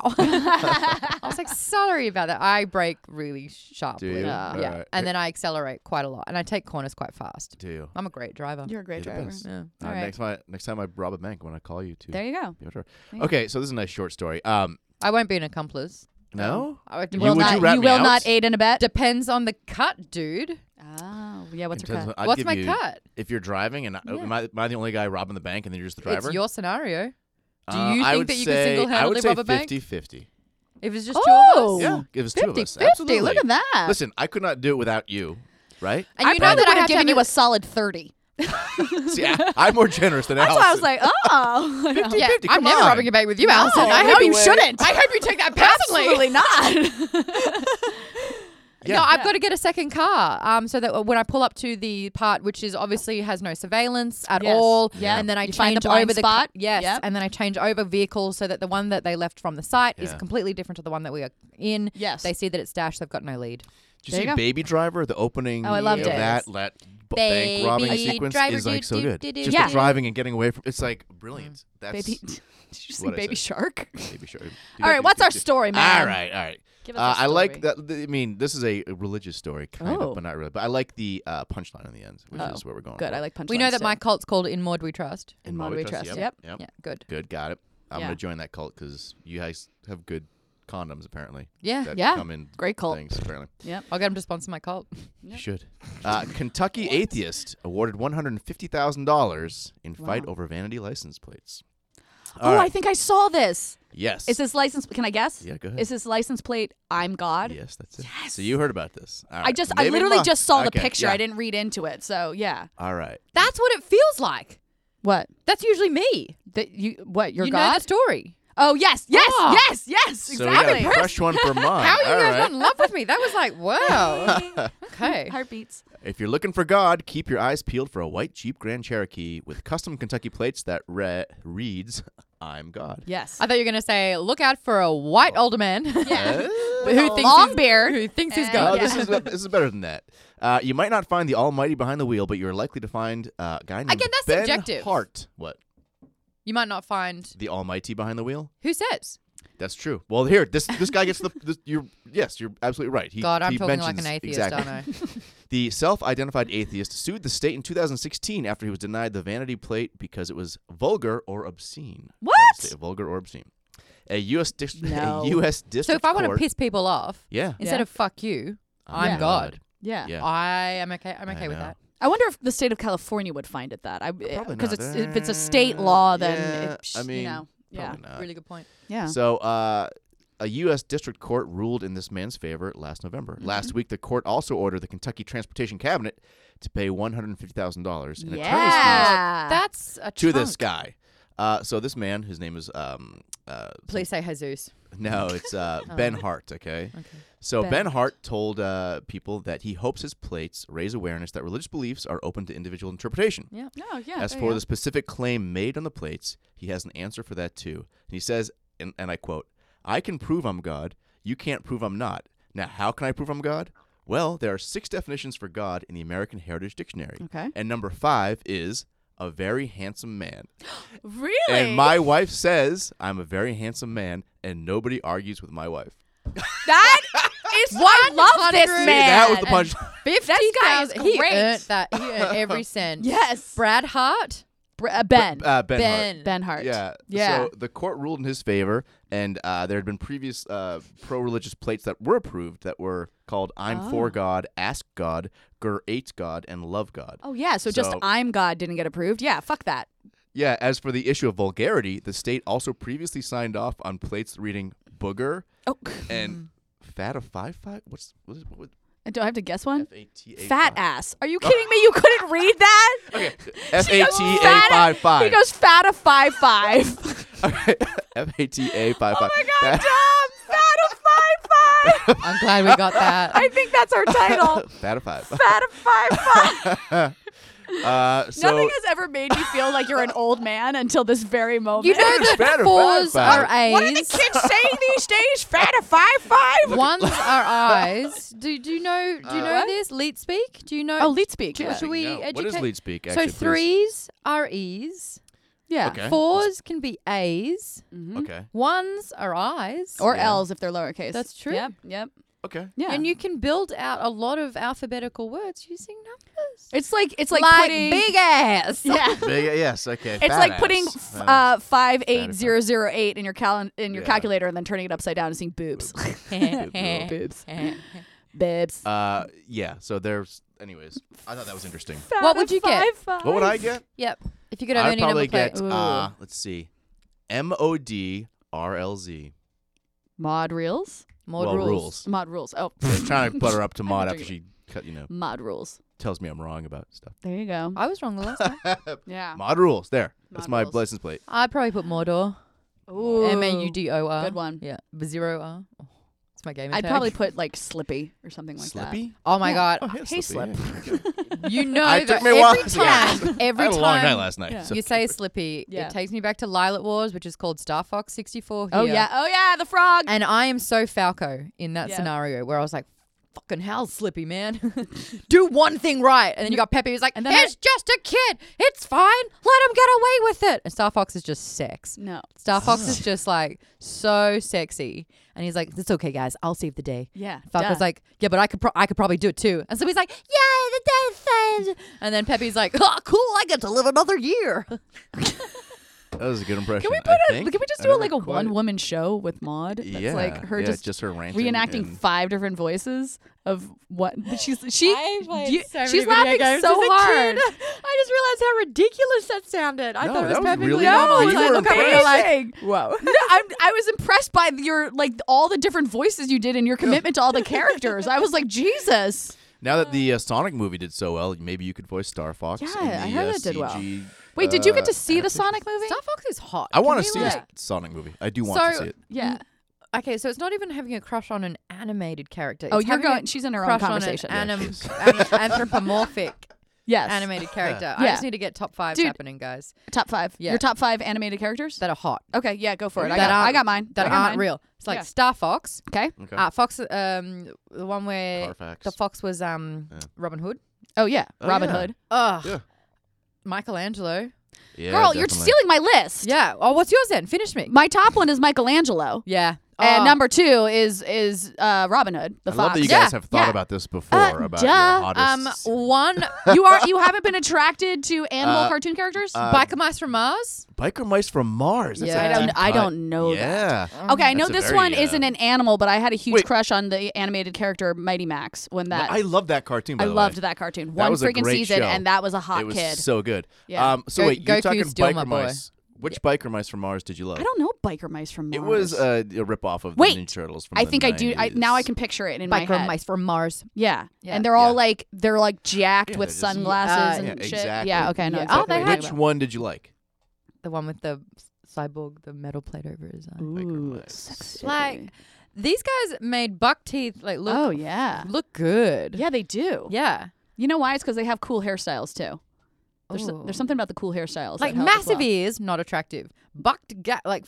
I was like, sorry about that. I brake really sharply. Do you? Yeah. Yeah. Alright. And then I accelerate quite a lot. And I take corners quite fast. Do you? I'm a great driver. You're a great You're the driver. best. Yeah. Uh, All right. Next time, I, next time I rob a bank, I'm gonna call you too. There you go. Be a driver. Yeah. Okay, so this is a nice short story. Um, I won't be an accomplice. no. I would, You You- will would not. you rat you me will out? not aid in a bet. Depends on the cut, dude. Oh, yeah. What's It your depends cut? on- I'd What's give my you- cut? If you're driving and I, Yeah. am, I, am I the only guy robbing the bank and then you're just the driver? It's your scenario. Do Uh, you I think would that you could say- single-handedly I would say rob a bank? fifty-fifty. If it's just Oh. two of us? Yeah, give us two of fifty us. fifty. Absolutely. Look at that. Listen, I could not do it without you, right? And I you know probably that I would have have to given have you a solid thirty. See, I, I'm more generous than That's Allison. why I was like, oh. fifty, Yeah, fifty, I'm come never on. robbing a bank with you, No, Allison. I no, hope you way- shouldn't. I hope you take that personally. Absolutely not. Yeah. No, I've got to get a second car, um, so that when I pull up to the part which is obviously has no surveillance at Yes. all, Yeah. and then I You find the change blind over the spot. yes, Yep. and then I change over vehicles so that the one that they left from the site is Yeah. completely different to the one that we are in. Yes. They see that it's dashed, they've got no lead. Did There you you see go. Baby Driver? The opening Oh, I loved of it. that, that b- bank robbing Baby sequence Driver, is like do, so do, good. do, do, Just Yeah. the driving and getting away from it's like brilliant. That's Baby, did you say what I baby said. shark? Baby Shark. All right, what's our story, man? All right, all right. Give us Uh, a I like story. that. th- I mean, this is a, a religious story, kind Oh. of, but not really. But I like the uh, punchline in the end, which Oh, is where we're going. Good. for. I like punchlines. We know that too. my cult's called In Maud We Trust. In Maud We Trust, Yep. yep. yep. Yeah, good. Good. Got it. I'm Yeah. gonna join that cult because you guys have good condoms, apparently. Yeah, That Yeah. come in Great cult. things, apparently. Yep. I'll get him to sponsor my cult. You should. Uh, Kentucky atheist awarded one hundred fifty thousand dollars in fight Wow. over vanity license plates. Oh, All I right. think I saw this. Yes. Is this license? Can I guess? Yeah, go ahead. Is this license plate? I'm God. Yes, that's it. So you heard about this. All I right. just, I Maybe literally not. just saw the Okay, picture. yeah. I didn't read into it. So yeah. All right. That's what it feels like. What? That's usually me. That you? What? You're you know God? the story. Oh yes, yes, Oh. yes, yes. So we Exactly. got a fresh one for mine. How are you All guys right. not in love with me? That was like, wow. Okay. Heartbeats. If you're looking for God, keep your eyes peeled for a white Jeep Grand Cherokee with custom Kentucky plates that re- reads, I'm God. Yes. I thought you were going to say, look out for a white older man. Yeah. Uh, With who a thinks long he's- beard. Who thinks he's And- God. Oh, Yeah. this is this is better than that. Uh, you might not find the Almighty behind the wheel, but you're likely to find uh, a guy named Again, that's Ben subjective. Hart. What? You might not find. The Almighty behind the wheel? Who says? That's true. Well, here, this this guy gets the. This, you're yes, you're absolutely right. He, God, I'm he talking like mentions- an atheist, exactly. aren't I? The self-identified atheist sued the state in two thousand sixteen after he was denied the vanity plate because it was vulgar or obscene. What? That's it, vulgar or obscene. A U S dis- No. a U S district So if I want to court- piss people off, yeah, instead Yeah. of fuck you, I'm God. Yeah. Yeah. I am okay. I'm I okay with know. that. I wonder if the state of California would find it that. I Probably because not. it's if it's a state law, then Yeah, it, sh- I mean, you know, yeah, Probably not. Really good point. yeah. So, uh, a U S district court ruled in this man's favor last November. Mm-hmm. Last week, the court also ordered the Kentucky Transportation Cabinet to pay one hundred fifty thousand dollars in attorney's fees yeah. That's a to chunk. this guy. Uh, so this man, his name is um, uh, Please say Jesus. no, it's uh, Oh. Ben Hart. Okay. Okay. So Ben Ben Hart told uh, people that he hopes his plates raise awareness that religious beliefs are open to individual interpretation. Yeah. Oh yeah. As there for you the specific claim made on the plates, he has an answer for that too. And he says, and, and I quote, "I can prove I'm God. You can't prove I'm not. Now, how can I prove I'm God? Well, there are six definitions for God in the American Heritage Dictionary. go. Okay. And number five is a very handsome man. Really? And my wife says I'm a very handsome man, and nobody argues with my wife." that is I love this one hundred man. That was the punch. Fifty That guy is thousand. He great. earned that. He earned every cent. Yes. Brad Hart. Br- uh, Ben. Uh, ben, Hart. Ben. Ben Hart. Yeah. Yeah. So the court ruled in his favor, and uh, there had been previous uh, pro-religious plates that were approved that were called "I'm for Oh. God," "Ask God," "Gur ate God," and "Love God." Oh yeah. So, just So- I'm God didn't get approved. Yeah. Fuck that. Yeah. As for the issue of vulgarity, the state also previously signed off on plates reading "booger" Oh. and "fat of five five." What's what is what? Do I have to guess one? F A T A Fat five. ass. Are you kidding me? You couldn't read that? Okay. F A T A Fat- five five. He goes fat of five five. Okay. F A T A five five. Oh my God, Tom! Fat of five five. I'm glad we got that. I think that's our title. Fat of five. Fat of five five. Uh, so Nothing has ever made me feel like you're an old man until this very moment. You know It's that better, fours better, are better. what are the A's. kids saying these days? Fat of five five. Ones are I's. Do do you know do you Uh, know what? this? Leet speak? Do you know? Oh, lead speak. Should- Yeah. should we No. What is educate- lead speak? so Actually, please? threes are E's. Yeah. Okay. Fours can be A's. Mhm. Okay. Ones are I's. Or Yeah. L's if they're lowercase. That's true. Yep. Yep. Okay. Yeah. And you can build out a lot of alphabetical words using numbers. it's like it's like, Like putting big ass. Yeah. Big, yes. Okay. It's fat like ass. putting Uh, f- uh, five Fat eight ass. zero zero eight in your cal- in your Yeah. calculator and then turning it upside down and seeing boobs. boobs. Boobs. uh, yeah. So there's. Anyways, I thought that was interesting. What would you get? Five, What would I get? Yep. If you could have I'd any probably number plate. get. Ooh. Uh, let's see. M O D R L Z. Mod reels. Mod well, rules. rules. Mod rules. Oh, I was trying to butter up to Maud I after she cut. You know, mod rules. tells me I'm wrong about stuff. There you go. I was wrong the last time. Yeah. Mod rules. There. That's Mod my rules. license plate. I'd probably put Mordor. Ooh. M A U D O R. Good one. Yeah. Zero R. Oh, it's my gaming I'd tag. probably put like Slippy or something like Slippy. Oh my Yeah. god. Oh, yeah, Hey, Slippy. Slip. Yeah. You know I took that me a while every to say that. time, every I had a long night time last night. Yeah. so- you say Slippy, Yeah. it takes me back to Lilac Wars, which is called Star Fox sixty-four that. here. Oh yeah. Oh yeah. The frog. And I am so Falco in that Yeah. scenario where I was like, fucking hell, Slippy, man. Do one thing right. And then you got Peppy who's like, And then it's just a kid. It's fine. Let him get away with it. And Star Fox is just sex. No. Star Fox is just like so sexy. And he's like, it's okay, guys. I'll save the day. Yeah. Falco's duh. like, yeah, but I could pro- I could probably do it too. And so he's like, yay, the day's saved. And then Peppy's like, oh, cool, I get to live another year. That was a good impression. Can we I put a? think. Can we just I do a, never like a quite- one woman show with Maud? That's Yeah. like her yeah, just, just her ranting reenacting and- five different voices of what she's she. I played you- so many she's video laughing games so as a hard. kid. I just realized how ridiculous that sounded. I No, thought it was that was perfectly really normal. good. No, You it's were like, impressed. amazing. Whoa. No, I'm, I was impressed by your like all the different voices you did and your commitment to all the characters. I was like, Jesus. Now that the uh, Sonic movie did so well, maybe you could voice Star Fox. Yeah, in the, I heard uh, it did well. C G, Wait, did you get uh, to see the adaptation. Sonic movie? Star Fox is hot. I want Can to we, see like- a Sonic movie. I do want to So- see it. Yeah. Okay, so it's not even having a crush on an animated character. Oh, It's you're having a going. She's in her own crush conversation. on an Yeah, anim- she's- an- anthropomorphic yes. animated character. I Yeah. just need to get top fives Dude. happening, guys, Top five. Yeah. Your top five animated characters. that are hot, Okay. Yeah. Go for it. I That got. aren't- I got mine. that I got aren't mine. real. It's like Yeah. Star Fox. Okay. Okay. Uh, Fox, um, the one where Carfax. the fox was um Yeah. Robin Hood. Oh yeah. Oh, Robin yeah. Hood. Ugh. Yeah. Michelangelo. Yeah, Girl, you're definitely. stealing my list. Yeah. Oh, what's yours then? Finish me. My top one is Michelangelo. Yeah. And Oh. number two is is uh, Robin Hood, the I fox. love that you Yeah, guys have thought yeah. about this before Uh, about duh. your Um, hottest. one you are you haven't been attracted to animal Uh, cartoon characters? uh, biker mice from Mars. Biker Mice from Mars. That's Yeah. a I don't- deep I cut. don't know that. Yeah. Okay, I know That's a this very, one uh, isn't an animal, but I had a huge Wait. crush on the animated character Mighty Max when that I love that cartoon. By I the loved way. that cartoon. That One was a freaking great season, show. and that was a hot It was kid. so good. Yeah. Um, so Go- wait, you're Goku's talking still my Biker boy. Mice. Which Biker Mice from Mars did you love? I don't know biker mice from Mars. It was uh, a ripoff of Wait, the Ninja Turtles from I the think I do. I, now I nineties. can picture it in my Biker head. mice from Mars. Yeah. Yeah. and they're all Yeah. like they're like jacked Yeah, with they're just- sunglasses Uh, and yeah, shit. exactly. Yeah, okay, I know Yeah. exactly Oh, they what you're had- Which talking one did you like? The one with the cyborg, the metal plate over his eye. about. Biker Ooh, mice. sexy. Like these guys made buck teeth like look oh yeah, look good. yeah, they do. Yeah. You know why? It's because they have cool hairstyles too. There's Ooh. there's something about the cool hairstyles. Like that help as massive well. ears, not attractive. Bucked ga- like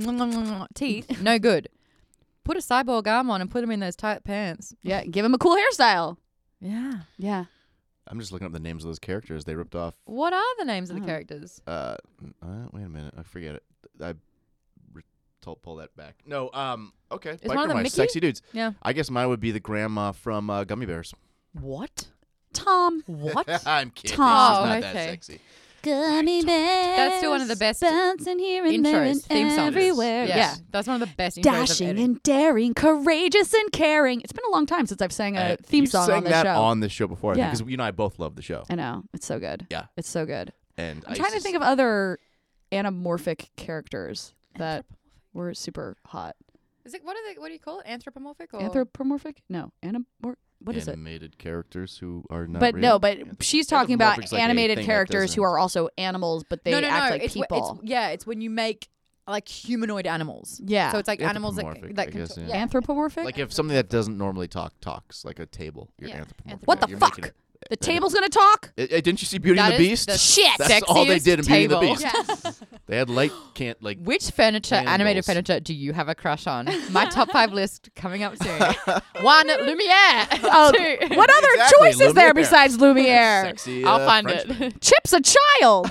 teeth, no good. Put a cyborg arm on and put them in those tight pants. Yeah, give them a cool hairstyle. Yeah. Yeah. I'm just looking up the names of those characters they ripped off. What are the names of the Oh. characters? Uh, uh wait a minute, I forget it. I re- told pull that back. No, um, okay. Is Biker one of them Mice, Mickey? sexy dudes. Yeah. I guess mine would be the grandma from uh, Gummy Bears. What? Tom. What? I'm kidding. Tom. She's not Oh, that okay. sexy. Gummy bears. That's still one of the best bouncing here and there Intros, and theme songs. everywhere. Yeah. Yeah. That's one of the best intros I've Dashing ever- and daring, courageous and caring. It's been a long time since I've sang a Uh, theme you song sang on the that show. on the show before, Yeah. because you and I both love the show. I know. It's so good. Yeah. It's so good. And I'm trying to think of other anamorphic characters that were super hot. Is it what are they what do you call it? Anthropomorphic or Anthropomorphic? No. Anamor What is it? animated characters who are not. But real. no, but she's talking about Anthropomorphic's like a animated thing that characters who doesn't- are also animals, but they no, no, act no. like it's, wh- people. It's, yeah, it's when you make like humanoid animals. Yeah. So it's like animals that Anthropomorphic, that I can guess, t- yeah. yeah. Anthropomorphic? Like if something that doesn't normally talk talks, like a table. You're Yeah, anthropomorphic. what the You're fuck? making it- The table's gonna talk? Eh, eh, didn't you see Beauty That and the is Beast? the Shit. That's all they sexiest did in Beauty and the table. Beast. Yes. They had light can't like. Which furniture, animated Candles. furniture, do you have a crush on? My top five list coming up soon. One, Lumiere. Oh, Two. what other Exactly, choice is there Lumiere. besides Lumiere? Sexy, I'll uh, find Frenchman. it. Chip's a child.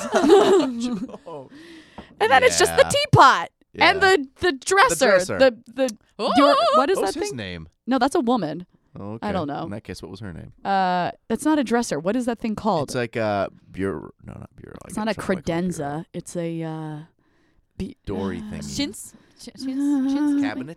Oh. And then it's just the Yeah. teapot and Yeah. the the dresser. dresser. The the, Oh! your, what is What was that his thing? name? No, that's a woman. Oh, okay. I don't know. In that case, what was her name? Uh, that's not a dresser. What is that thing called? It's like a bureau. No, not bureau. I It's get not a something like bureau. credenza. It's a uh, be- Dory uh, thing. Chintz. Ch- chintz. Chintz. Cabinet.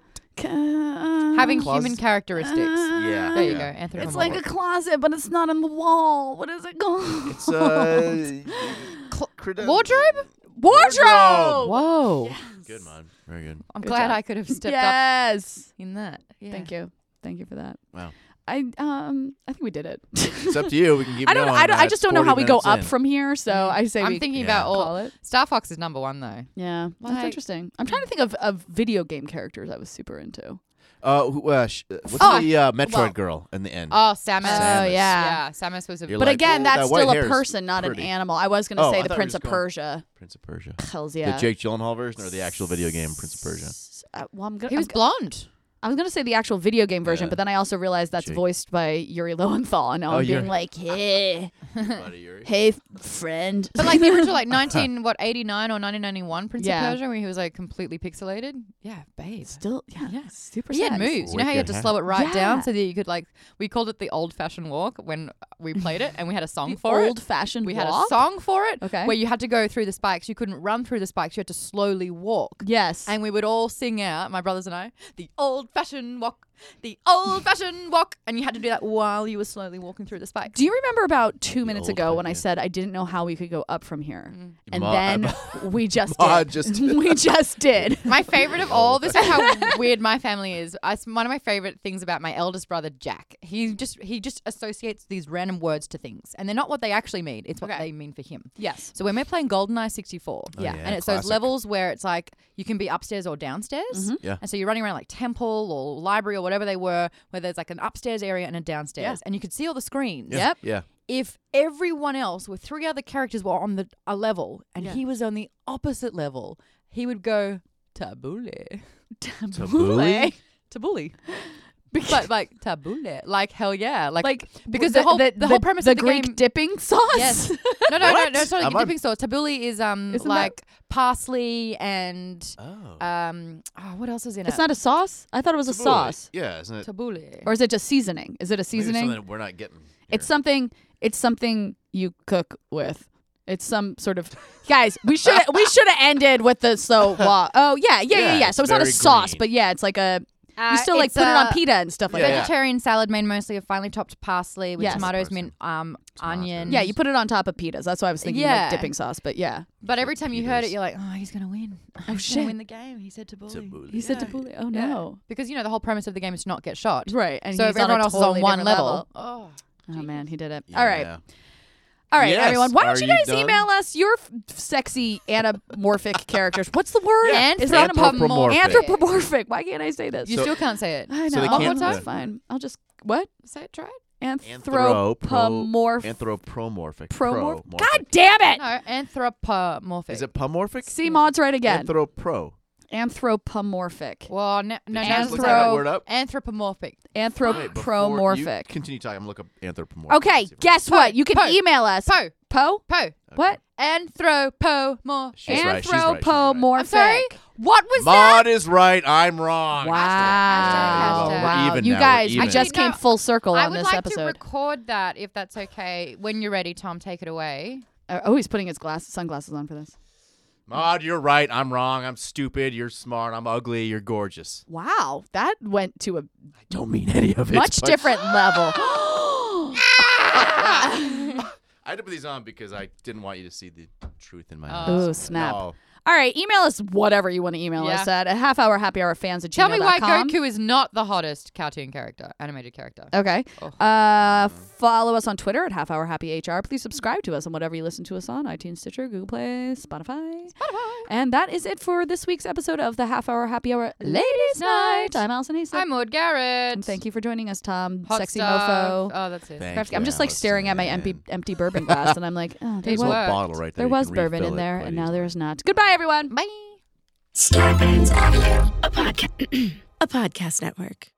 ca- Having Closet. human characteristics. Yeah. There you yeah. go. Anthropomorphic. It's like a closet, but it's not on the wall. What is it called? It's uh. creden- wardrobe. Wardrobe. Whoa. Good man. Very good. I'm Good glad job. I could have stepped up Yes. in that. Yeah. Thank you. Thank you for that. Wow. I um I think we did it. It's up to you. We can keep I don't going. I don't I That's just don't know forty how we go minutes up in. from here, so Mm. I say I'm we thinking Yeah. about all. call it. Star Fox is number one though. Yeah, well, that's Like- interesting. I'm trying to think of, of video game characters I was super into. Uh, who, uh, sh- uh, what's Oh, the uh, Metroid well- girl in the end? Oh, Samus. Samus. Oh, yeah. Yeah, Samus was a. You're But like, again, "Oh, that's that white still a hair is person, not an pretty." animal. I was going to Oh, say I the thought you were Prince just of going- Persia. Prince of Persia. Hells yeah. The Jake Gyllenhaal version or the actual video game Prince of Persia? Uh, well, I'm gonna, He was I'm, blonde. I was going to say the actual video game version, Yeah. but then I also realized that's Jake. voiced by Yuri Lowenthal, and Oh, I'm being Yuri. like, hey, Buddy, Yuri. hey, friend. But like the original, like nineteen what eighty nine or nineteen ninety one Prince Yeah. of Persia, where he was like completely pixelated. Yeah, babe. Still, yeah, Yeah. super He had sex. moves. You know how you had to Wicked, slow it right Yeah. down so that you could like. We called it the old fashioned walk when we played it, and we had a song The for it. old-fashioned We had a walk? song for it, Okay. where you had to go through the spikes. You couldn't run through the spikes. You had to slowly walk. Yes. And we would all sing out, my brothers and I, the old fashioned walk, the old fashioned walk. And you had to do that while you were slowly walking through the spikes. Do you remember about two minutes old ago when I idea. said I didn't know how we could go up from here? And Ma- then we just Ma did. just- we just did. My favorite of all, this is how weird my family is. I, one of my favorite things about my eldest brother, Jack, he just he just associates these random words to things. And they're not what they actually mean. It's what Okay. they mean for him. Yes. So when we're playing GoldenEye sixty-four, Oh, Yeah. yeah, and it's classic. those levels where it's like you can be upstairs or downstairs. Yeah. And so you're running around like temple or library or whatever they were, where there's like an upstairs area and a downstairs. Yeah. And you could see all the screens. Yeah. Yep. Yeah. If everyone else with three other characters were on the a level and Yeah. he was on the opposite level, he would go tabule. Tabbouleh? Tabbouleh. but like tabbouleh, like hell yeah, like, Like because the, whole the, whole premise the of the Greek game. dipping sauce. Yes. No, no, no, What? no, it's not like Am I- dipping sauce. Tabbouleh is um Isn't like parsley and Oh. um oh, what else is in It's it? not a sauce. I thought it was a Tabbouleh. sauce, Yeah, isn't it? tabbouleh. or is it just seasoning? Is it a Maybe seasoning? something we're not getting. It's here. something. It's something you cook with. It's some sort of guys. We should we should have ended with the so. Wa- oh yeah, yeah, yeah, Yeah, yeah. it's So it's not a very sauce, green. but yeah, it's like a. Uh, You still like it's put it on a pita and stuff like Yeah, that. yeah. Vegetarian salad made mostly of finely chopped parsley with Yes. tomatoes, Parsley. mint, um, Tomatoes. onion. Yeah, you put it on top of pitas. That's why I was thinking Yeah. like dipping sauce. But yeah, But every time you heard it, Pitas. you're like, oh, he's gonna win. Oh, he's shit. gonna win the game. He said tabbouleh. Tabbouleh. he said Yeah. tabbouleh. Oh Yeah. no, Because you know the whole premise of the game is to not get shot. right? And So he's if everyone on a else totally is on one different level, oh, Oh man, he did it. Yeah. All right. All right, Yes. everyone. Why don't Are you you guys done? email us your f- sexy anamorphic characters? What's the word? Yeah. Is it Anthropomorphic. Anthropomorphic. Why can't I say this? you So- still can't say it. I know. So they I'll- can't- that's uh, fine. I'll just what? Say it, try it. Anthropomorph. Anthropomorphic. Promorph. Promorphic. God damn it! No, anthropomorphic. Is it pomorphic? See, Maud's right again. Anthropro. Anthropomorphic. Well, no, no, Did no. you just look that Anthro- word up? Anthropomorphic. Wait, before you Anthropomorphic. continue talking. I'm gonna look up anthropomorphic. Okay, See if- guess what? You can Po. email us. Po. Po? Po. What? Anthropomorphic. She's right, she's right, she's right. Anthropomorphic. I'm sorry. What was that? Maud is right. I'm wrong. Wow. Hashtag, hashtag. Wow. We're even You now, we're guys, we even. just Actually, came no, full circle I on would this like episode. to record that if that's okay. When you're ready, Tom, take it away. Uh, oh, he's putting his glasses, sunglasses on for this. Maud, you're right. I'm wrong. I'm stupid. You're smart. I'm ugly. You're gorgeous. Wow, that went to a I don't mean any of it. much but- different level. I had to put these on because I didn't want you to see the truth in my Oh. eyes. Ooh, snap. No. All right, email us whatever you want to email Yeah. us at a half hour happy hour fans at Tell me why gmail dot com. Goku is not the hottest cartoon character, animated character. Okay. Oh. Uh, follow us on Twitter at Half Hour Happy H R. Please subscribe to us on whatever you listen to us on: iTunes, Stitcher, Google Play, Spotify. Spotify. And that is it for this week's episode of the Half Hour Happy Hour Ladies Night. I'm Allison Hayes. I'm Maud Garrett. And thank you for joining us, Tom. Hot Sexy stuff. mofo. Oh, that's it. Thank I'm you, just like staring at my empty Allison. empty bourbon glass, and I'm like, oh, there It's There's a was, worked. bottle right there. there You was can bourbon refill in it, there, and ladies. now there is not. Goodbye, everyone. Bye. Starbane's Audio, a, podca- a podcast network.